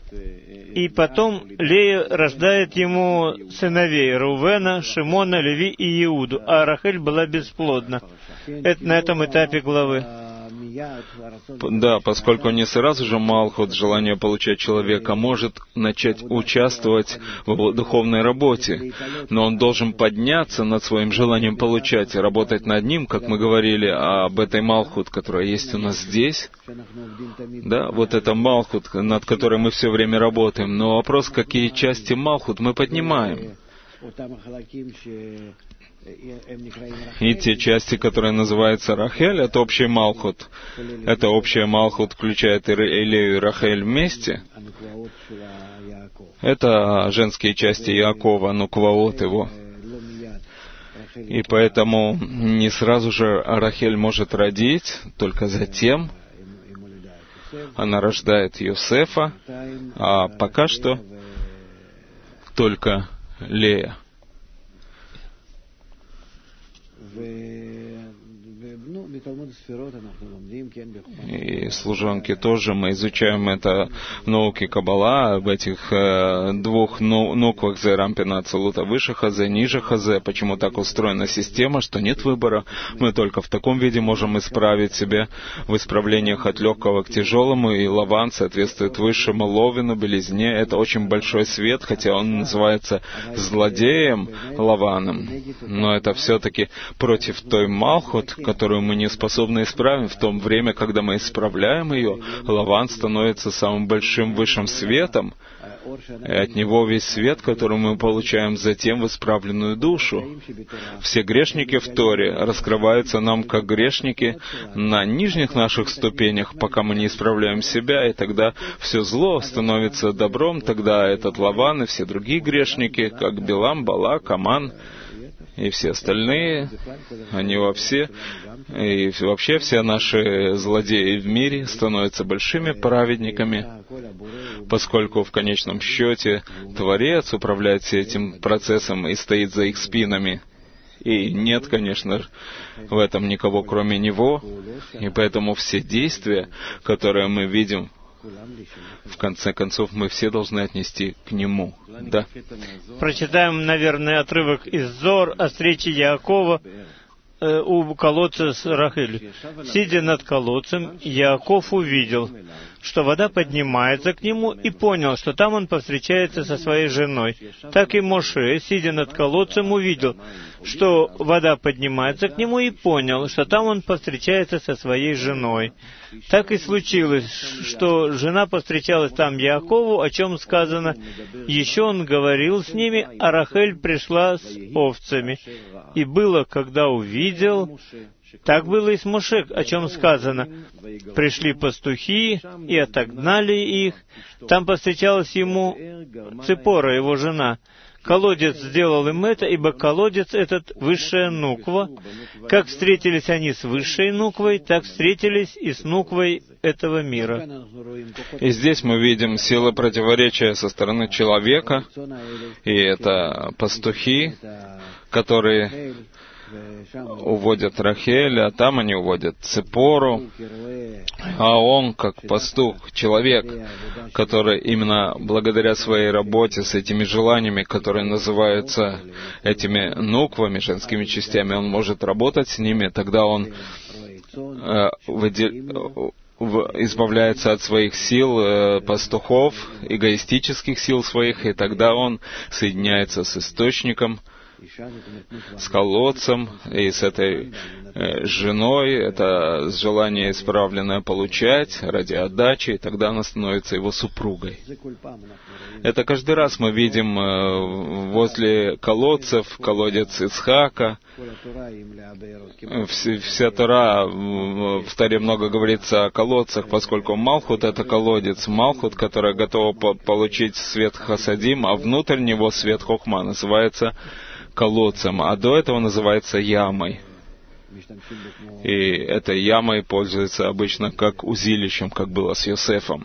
И потом Лея рождает ему сыновей Рувена, Шимона, Леви и Иуду, а Рахель была бесплодна. Это на этом этапе главы. Да, поскольку не сразу же Малхут, желание получать человека, может начать участвовать в духовной работе, но он должен подняться над своим желанием получать и работать над ним, как мы говорили об этой Малхут, которая есть у нас здесь. Да, вот это Малхут, над которой мы все время работаем. Но вопрос, какие части Малхут мы поднимаем. И те части, которые называются Рахель, это общий Малхут. Это общая Малхут включает и Лею и Рахель вместе. Это женские части Иакова, нукваот его. И поэтому не сразу же Рахель может родить, только затем она рождает Йосефа, а пока что только Лея. И служанки тоже, мы изучаем это в науке Каббала, об этих э, двух ну, нуквах Зерампина Ацелута, выше Хазе, ниже Хазе, почему так устроена система, что нет выбора, мы только в таком виде можем исправить себя в исправлениях от легкого к тяжелому, и Лаван соответствует высшему Ловину, белизне, это очень большой свет, хотя он называется злодеем Лаваном, но это все-таки против той Малхут, которую мы не способны исправить. В то время, когда мы исправляем ее, Лаван становится самым большим высшим светом, и от него весь свет, который мы получаем затем в исправленную душу. Все грешники в Торе раскрываются нам как грешники на нижних наших ступенях, пока мы не исправляем себя, и тогда все зло становится добром, тогда этот Лаван и все другие грешники, как Билам, Балак, Аман, и все остальные, они вообще, и вообще все наши злодеи в мире становятся большими праведниками, поскольку в конечном счете Творец управляет всем этим процессом и стоит за их спинами. И нет, конечно, в этом никого кроме Него, и поэтому все действия, которые мы видим, в конце концов, мы все должны отнести к Нему. Да. Прочитаем, наверное, отрывок из Зор о встрече Яакова э, у колодца с Рахель. «Сидя над колодцем, Яаков увидел, что вода поднимается к нему, и понял, что там он повстречается со своей женой. Так и Моше, сидя над колодцем, увидел, что вода поднимается к нему, и понял, что там он повстречается со своей женой. Так и случилось, что жена повстречалась там Яакову, о чем сказано: «Еще он говорил с ними, а Рахель пришла с овцами». И было, когда увидел... Так было и с Моше, о чем сказано: «Пришли пастухи и отогнали их». Там повстречалась ему Ципора, его жена. Колодец сделал им это, ибо колодец этот — высшая нуква. Как встретились они с высшей нуквой, так встретились и с нуквой этого мира. И здесь мы видим силы противоречия со стороны человека, и это пастухи, которые уводят Рахель, а там они уводят Ципору, а он, как пастух, человек, который именно благодаря своей работе с этими желаниями, которые называются этими нуквами, женскими частями, он может работать с ними, тогда он э, выдел... избавляется от своих сил э, пастухов, эгоистических сил своих, и тогда он соединяется с источником, с колодцем и с этой э, женой. Это желание исправленное получать ради отдачи, и тогда она становится его супругой. Это каждый раз мы видим э, возле колодцев, колодец Ицхака. Вся, вся Тора, в Торе много говорится о колодцах, поскольку Малхут — это колодец. Малхут, которая готова по- получить свет Хасадим, а внутрь него свет Хохма, называется колодцем, а до этого называется ямой. И этой ямой пользуется обычно как узилищем, как было с Йосефом.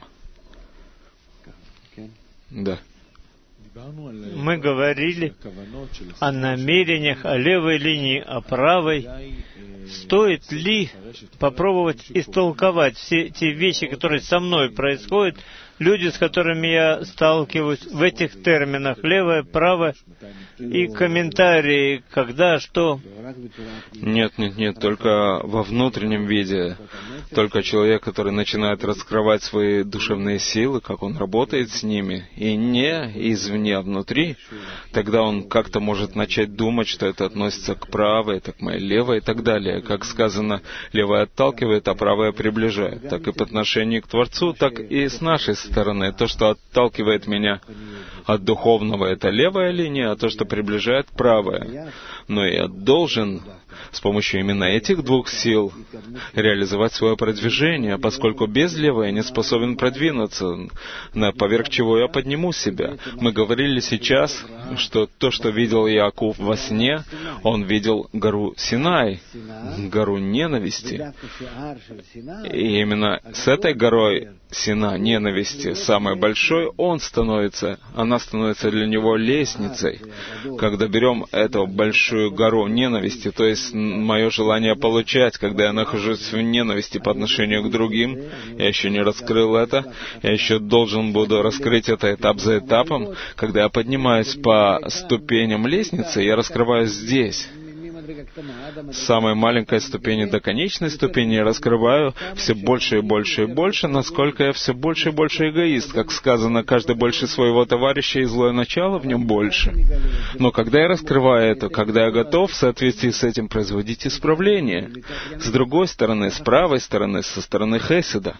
Да. Мы говорили о намерениях, о левой линии, о правой. Стоит ли попробовать истолковать все те вещи, которые со мной происходят, люди, с которыми я сталкиваюсь в этих терминах: левое, правое, и комментарии, когда, что? Нет, нет, нет, только во внутреннем виде. Только человек, который начинает раскрывать свои душевные силы, как он работает с ними, и не извне, а внутри, тогда он как-то может начать думать, что это относится к правой, это к моей левой и так далее. Как сказано, левая отталкивает, а правая приближает. Так и по отношению к Творцу, так и с нашей стороны. То, что отталкивает меня от духовного, это левая линия, а то, что приближает, правая. Но я должен с помощью именно этих двух сил реализовать свое продвижение, поскольку без левой я не способен продвинуться, на поверх чего я подниму себя. Мы говорили сейчас, что то, что видел Иаков во сне, он видел гору Синай, гору ненависти. И именно с этой горой Сина, ненависти, самой большой, он становится, она становится для него лестницей. Когда берем эту большую гору ненависти, то есть мое желание получать, когда я нахожусь в ненависти по отношению к другим, я еще не раскрыл это, я еще должен буду раскрыть это этап за этапом. Когда я поднимаюсь по ступеням лестницы, я раскрываюсь здесь. С самой маленькой ступени до конечной ступени я раскрываю все больше и больше и больше, насколько я все больше и больше эгоист. Как сказано, каждый больше своего товарища, и злое начало в нем больше. Но когда я раскрываю это, когда я готов в соответствии с этим производить исправление, с другой стороны, с правой стороны, со стороны Хеседа.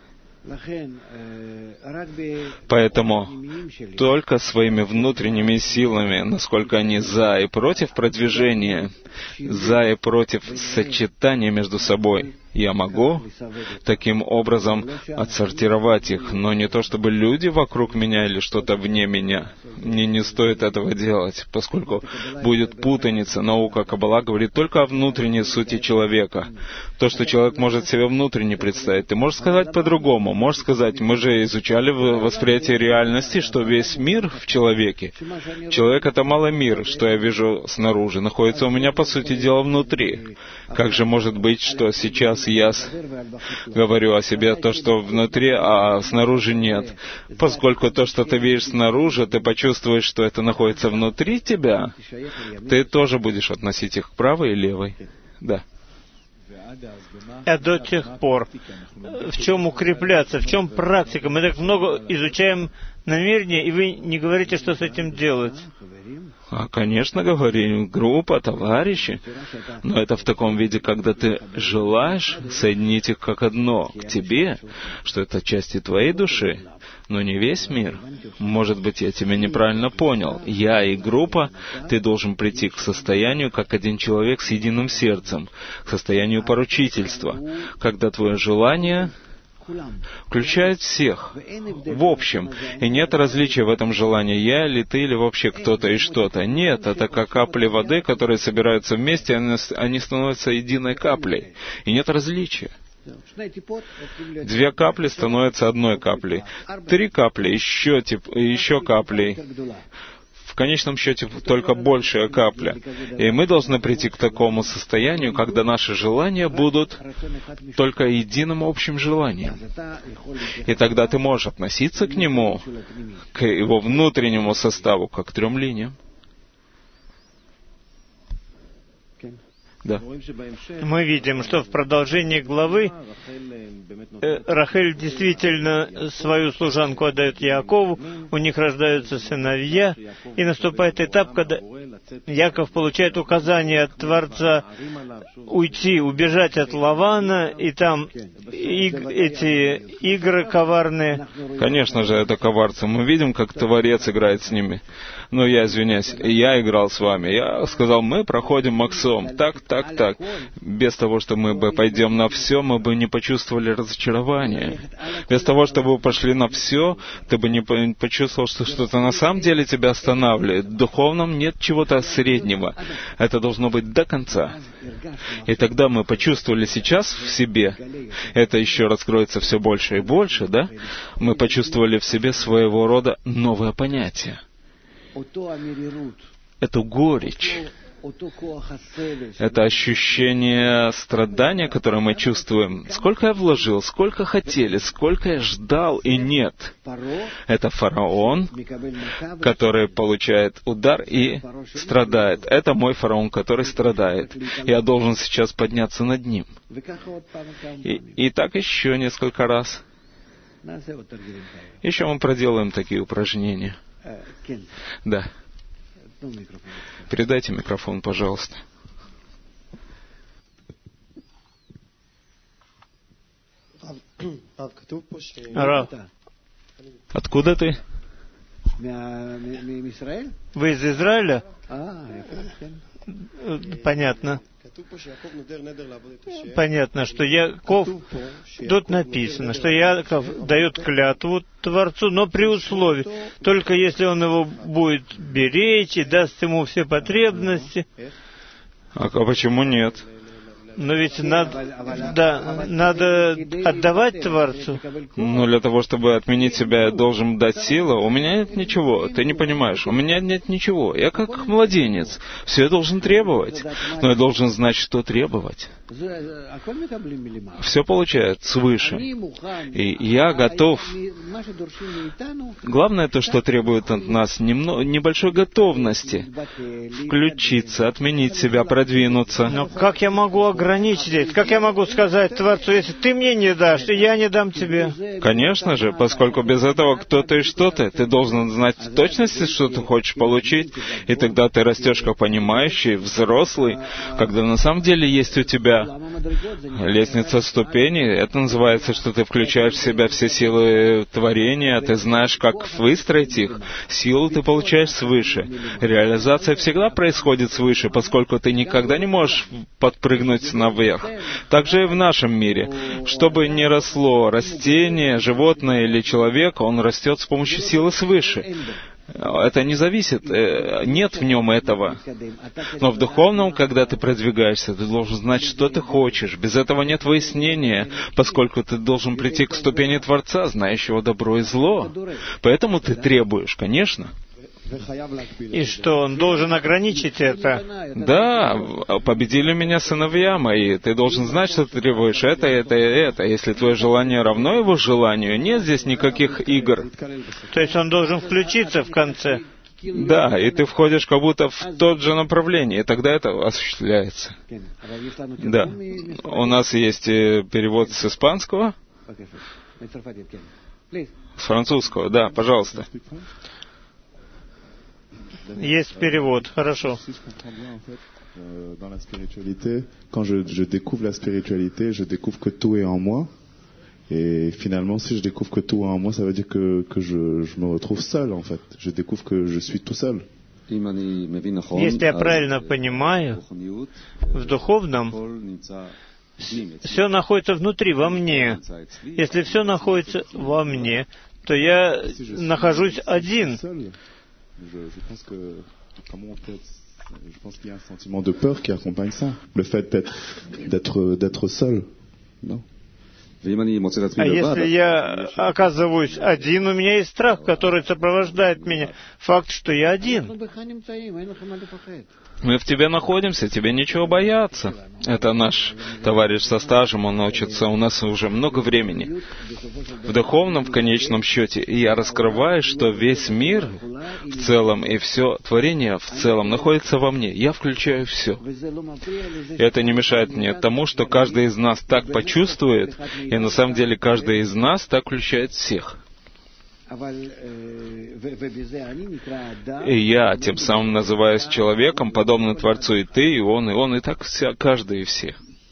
Поэтому только своими внутренними силами, насколько они за и против продвижения, за и против сочетания между собой, я могу таким образом отсортировать их, но не то чтобы люди вокруг меня или что-то вне меня. Мне не стоит этого делать, поскольку будет путаница. Наука Каббала говорит только о внутренней сути человека. То, что человек может себе внутренне представить. Ты можешь сказать по-другому. Можешь сказать, мы же изучали в восприятии реальности, что весь мир в человеке. Человек — это малый мир, что я вижу снаружи, находится у меня, по сути дела, внутри. Как же может быть, что сейчас я говорю о себе то, что внутри, а снаружи нет? Поскольку то, что ты видишь снаружи, ты почувствуешь, что это находится внутри тебя, ты тоже будешь относить их к правой и левой. Да. А до тех пор, в чем укрепляться, в чем практика? Мы так много изучаем намерения, и вы не говорите, что с этим делать. А, конечно, говорим, группа, товарищи. Но это в таком виде, когда ты желаешь соединить их как одно к тебе, что это части твоей души, но не весь мир. Может быть, я тебя неправильно понял. Я и группа, ты должен прийти к состоянию, как один человек с единым сердцем, к состоянию поручительства, когда твое желание включает всех, в общем, и нет различия в этом желании, я или ты, или вообще кто-то и что-то. Нет, это как капли воды, которые собираются вместе, они становятся единой каплей, и нет различия. Две капли становятся одной каплей, три капли, еще, тип, еще каплей. В конечном счете только большая капля. И мы должны прийти к такому состоянию, когда наши желания будут только единым общим желанием. И тогда ты можешь относиться к нему, к его внутреннему составу, как к трем линиям. Да. Мы видим, что в продолжении главы э, Рахель действительно свою служанку отдает Яакову, у них рождаются сыновья, и наступает этап, когда Яков получает указание от Творца уйти, убежать от Лавана, и там иг- эти игры коварные. Конечно же, это коварцы. Мы видим, как Творец играет с ними. Но я извиняюсь, я играл с вами. Я сказал, мы проходим Максом. Так, так, так. Без того, что мы бы пойдем на все, мы бы не почувствовали разочарования. Без того, чтобы вы пошли на все, ты бы не почувствовал, что что-то на самом деле тебя останавливает. В духовном нет чего-то среднего. Это должно быть до конца. И тогда мы почувствовали сейчас в себе, это еще раскроется все больше и больше, да? Мы почувствовали в себе своего рода новое понятие. Эту горечь, это ощущение страдания, которое мы чувствуем. Сколько я вложил, сколько хотели, сколько я ждал, и нет. Это фараон, который получает удар и страдает. Это мой фараон, который страдает. Я должен сейчас подняться над ним. И, и так еще несколько раз. Еще мы проделаем такие упражнения. Да. Передайте микрофон, пожалуйста. Рав, откуда ты? вы из Израиля? Понятно. Понятно, что Яков, тут написано, что Яков дает клятву Творцу, но при условии, только если он его будет беречь и даст ему все потребности. А почему нет? Но ведь надо, да, надо отдавать Творцу. Ну, для того, чтобы отменить себя, я должен дать силу. У меня нет ничего, ты не понимаешь. У меня нет ничего. Я как младенец. Все я должен требовать. Но я должен знать, что требовать. Все получает свыше. И я готов. Главное то, что требует от нас немного, небольшой готовности. Включиться, отменить себя, продвинуться. Но как я могу ограничить? Ограничить. Как я могу сказать Творцу, если ты мне не дашь, и я не дам тебе? Конечно же, поскольку без этого кто ты и что ты, ты должен знать в точности, что ты хочешь получить, и тогда ты растешь как понимающий, взрослый, когда на самом деле есть у тебя лестница ступеней. Это называется, что ты включаешь в себя все силы творения, ты знаешь, как выстроить их. Силу ты получаешь свыше. Реализация всегда происходит свыше, поскольку ты никогда не можешь подпрыгнуть наверх. Также и в нашем мире. Что бы ни росло, растение, животное или человек, он растет с помощью силы свыше. Это не зависит, нет в нем этого. Но в духовном, когда ты продвигаешься, ты должен знать, что ты хочешь. Без этого нет выяснения, поскольку ты должен прийти к ступени Творца, знающего добро и зло. Поэтому ты требуешь, конечно. И что, он должен ограничить это? Да, победили меня сыновья мои. Ты должен знать, что ты требуешь это, это и это. Если твое желание равно его желанию, нет здесь никаких игр. То есть он должен включиться в конце? Да, и ты входишь как будто в тот же направление, и тогда это осуществляется. Да. У нас есть перевод с испанского, с французского. Да, пожалуйста. Есть перевод, хорошо. Dans la spiritualité, quand je, je découvre la spiritualité, je découvre que tout est en moi. Et finalement, si je découvre que tout est en moi, ça veut dire que, que je, je me retrouve seul, en fait. Je découvre que je suis tout seul. Если я правильно понимаю, в духовном все находится внутри, во мне. Если все находится во мне, то я нахожусь один. Je pense qu'il y a un sentiment de peur qui accompagne ça. Le fait d'être, d'être, d'être seul. Non? А если я оказываюсь один, у меня есть страх, который сопровождает меня. Факт, что я один. Мы в тебе находимся, тебе нечего бояться. Это наш товарищ со стажем, он учится у нас уже много времени. В духовном, в конечном счете, я раскрываю, что весь мир в целом и все творение в целом находится во мне. Я включаю все. И это не мешает мне тому, что каждый из нас так почувствует, и на самом деле каждый из нас так включает всех. И я тем самым называюсь человеком, подобным Творцу, и ты, и он, и он, и так вся, каждый и все.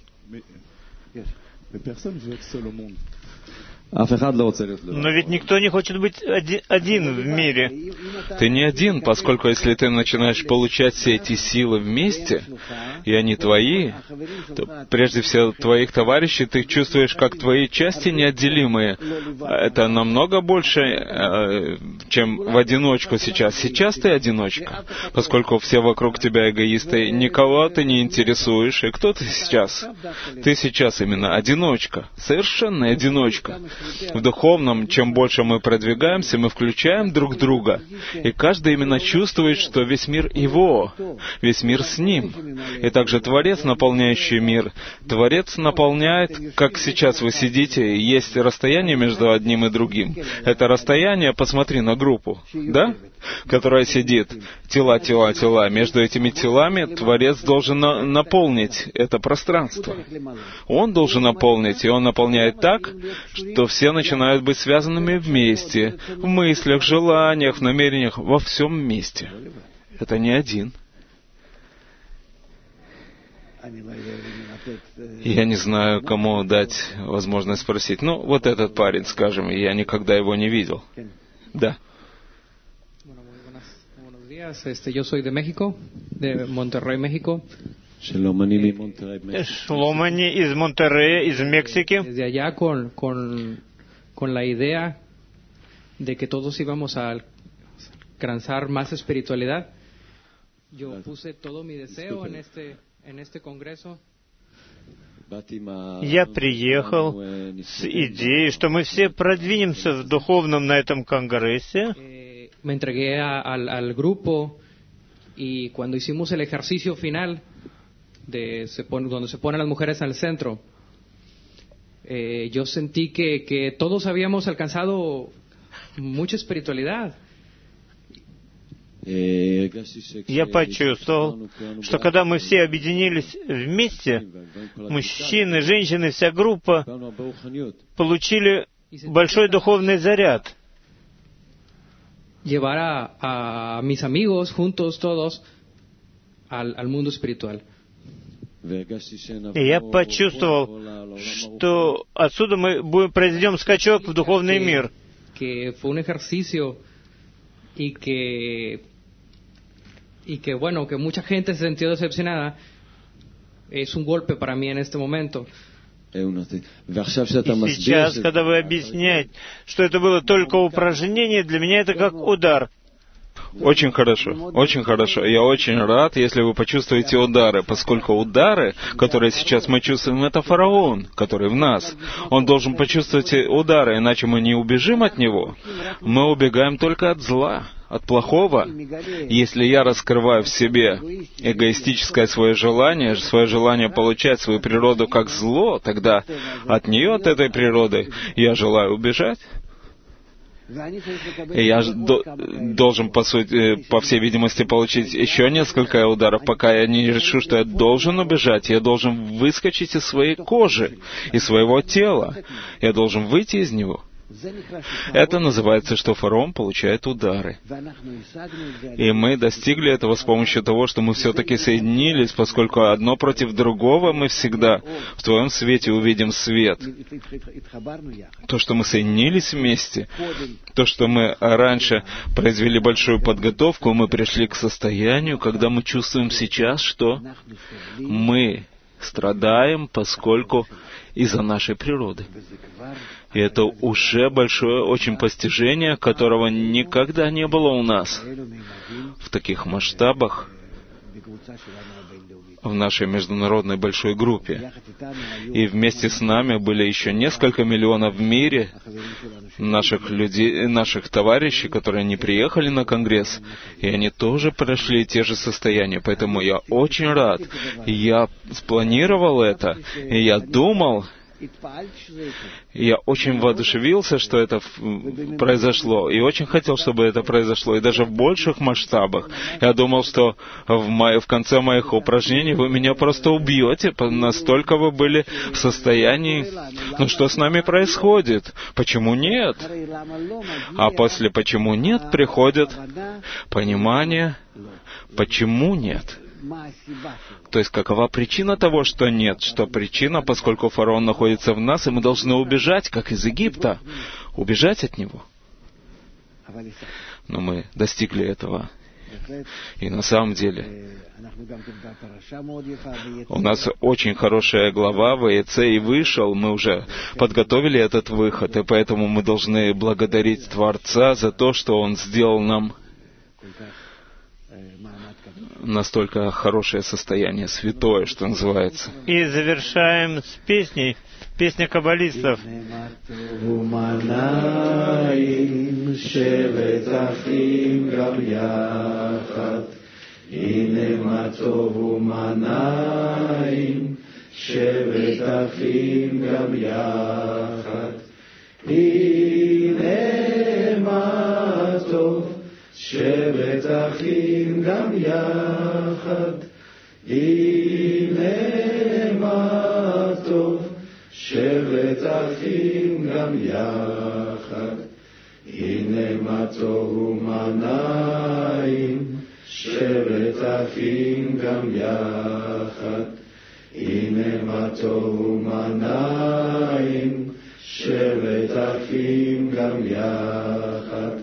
Но ведь никто не хочет быть один, один в мире. Ты не один, поскольку если ты начинаешь получать все эти силы вместе, и они твои, то прежде всего твоих товарищей ты чувствуешь как твои части неотделимые. Это намного больше, чем в одиночку сейчас. Сейчас ты одиночка, поскольку все вокруг тебя эгоисты, никого ты не интересуешь. И кто ты сейчас? Ты сейчас именно одиночка, совершенная одиночка. В духовном, чем больше мы продвигаемся, мы включаем друг друга, и каждый именно чувствует, что весь мир его, весь мир с ним. И также Творец, наполняющий мир, Творец наполняет, как сейчас вы сидите, есть расстояние между одним и другим. Это расстояние, посмотри на группу, да? Которая сидит, тела, тела, тела. Между этими телами Творец должен на- наполнить это пространство. Он должен наполнить, и Он наполняет так, что все начинают быть связанными вместе, в мыслях, желаниях, в намерениях, во всем вместе. Это не один. Я не знаю, кому дать возможность спросить. Ну, вот этот парень, скажем, я никогда его не видел. Да. Este, yo soy de México, de Monterrey, México. Шломани из Монтеррея, из Мексики. Desde allá con, con, con la idea de que todos íbamos a alcanzar más espiritualidad, yo puse todo mi deseo en este, en este congreso. Я приехал с идеей, что мы все продвинемся в духовном на этом конгрессе. Me entregué a, al, al grupo y cuando hicimos el ejercicio final de se pone, donde se ponen las mujeres al centro, eh, yo sentí que, que todos habíamos alcanzado mucha espiritualidad. Я почувствовал, что когда мы все объединились вместе, мужчины, женщины, вся группа получили большой духовный заряд. Llevar a, a mis amigos juntos todos al, al mundo espiritual. И я почувствовал, что отсюда мы будем, произведем скачок в духовный мир. Que fue un ejercicio y que y que bueno, que mucha gente se sintió decepcionada. Es un golpe para mí en este momento. И сейчас, когда вы объясняете, что это было только упражнение, для меня это как удар. Очень хорошо, очень хорошо. Я очень рад, если вы почувствуете удары, поскольку удары, которые сейчас мы чувствуем, это фараон, который в нас. Он должен почувствовать удары, иначе мы не убежим от него. Мы убегаем только от зла, от плохого. Если я раскрываю в себе эгоистическое свое желание, свое желание получать свою природу как зло, тогда от нее, от этой природы, я желаю убежать. И я до, должен, по сути, по всей видимости, получить еще несколько ударов, пока я не решу, что я должен убежать. Я должен выскочить из своей кожи, из своего тела. Я должен выйти из него. Это называется, что фараон получает удары. И мы достигли этого с помощью того, что мы все-таки соединились, поскольку одно против другого мы всегда в Твоем свете увидим свет. То, что мы соединились вместе, то, что мы раньше произвели большую подготовку, мы пришли к состоянию, когда мы чувствуем сейчас, что мы страдаем, поскольку из-за нашей природы. И это уже большое очень постижение, которого никогда не было у нас в таких масштабах в нашей международной большой группе. И вместе с нами были еще несколько миллионов в мире наших людей, наших товарищей, которые не приехали на Конгресс, и они тоже прошли те же состояния. Поэтому я очень рад. Я спланировал это, и я думал, я очень воодушевился, что это произошло, и очень хотел, чтобы это произошло, и даже в больших масштабах. Я думал, что в, мо... в конце моих упражнений вы меня просто убьете, настолько вы были в состоянии... Ну что с нами происходит? Почему нет? А после «почему нет» приходит понимание «почему нет». То есть, какова причина того, что нет? Что причина, поскольку фараон находится в нас, и мы должны убежать, как из Египта. Убежать от него. Но мы достигли этого. И на самом деле, у нас очень хорошая глава в ВАЕЦ и вышел. Мы уже подготовили этот выход, и поэтому мы должны благодарить Творца за то, что Он сделал нам настолько хорошее состояние, святое, что называется. И завершаем с песней, песня каббалистов. שבת אחים גם יחד, הנה מה טוב. שבת אחים גם יחד, הנה מה טוב ומה נעים. שבת אחים גם יחד, הנה מה טוב ומה נעים. שבת אחים גם יחד,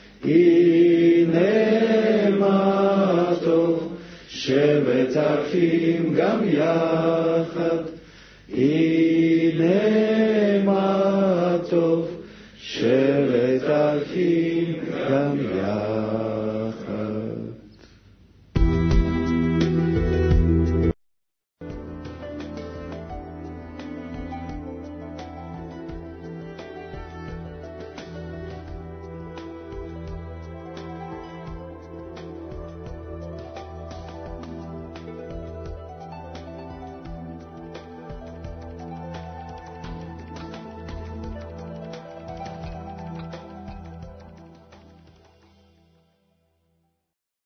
הנה מה טוב. שבת אחים גם יחד, הנה מה טוב. שבת אחים גם יחד.